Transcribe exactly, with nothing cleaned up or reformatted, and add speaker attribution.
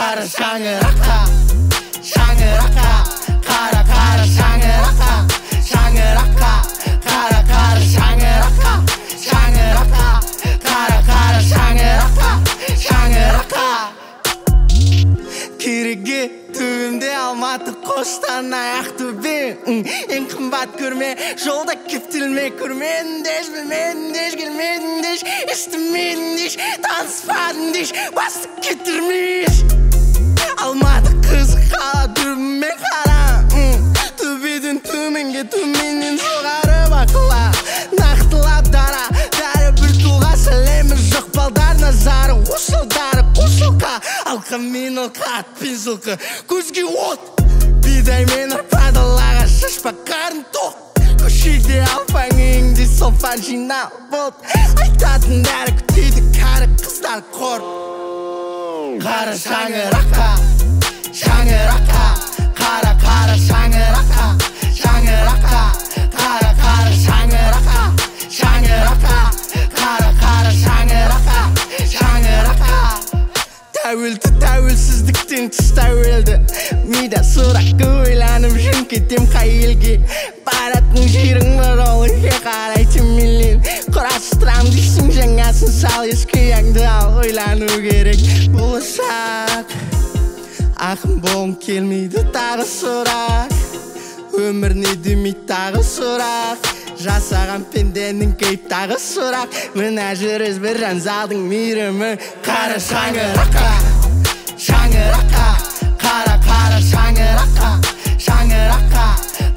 Speaker 1: қара шаңыраққа, шаңыраққа, қара қара шаңыраққа, шаңыраққа, қара қара шаңыраққа, шаңыраққа, қара қара шаңыраққа, шаңыраққа. Кереге түбімде Алматы, Қостанай, Ақтөбе, ең қымбат көрме, жолда кептелме, көрмедім деш, білмедім деш, келмедім деш, естімедім деш, таныспадым деш, басты кетірмеш. Алматы қызық қала, дүрбімен қара, төбеден төменге, төменнен жоғары бақыла, нақтылап дара, бәрі бір тұлға, сәлемі жоқ балдар назары, осылдары қосылқа, алқамен алқа, атпен жылқы, көзге от, бидаймен арпа далаға, шашпа қарын тоқ, көшеде алпаң үйіңде солпан жинап болды, айтатын бәрі күтеді кәрі қыздар қор. Қара шаңыраққа, шаңыраққа, қара қара шаңыраққа, шаңыраққа, қара қара шаңыраққа, шаңыраққа, қара қара шаңыраққа, шаңыраққа. Тәуелді тәуелсіздіктен тыс тәуелді, мида сұрақ ойланып жүріп кетем қай елге, баратын жерің бар ол елге қарайтын милен, құрастырам дейсің жаңасын сал, ескі аңды ал, ойлану керек. Болашақ ақын болғым келмейді, тағы сұрақ, өмір не демейді, тағы сұрақ, жасаған пенденің кейп, тағы сұрақ, мына жүріз бір жанзалдың мейірімі. Қара шаңыраққа, шаңыраққа, қара қара шаңыраққа, шаңыраққа,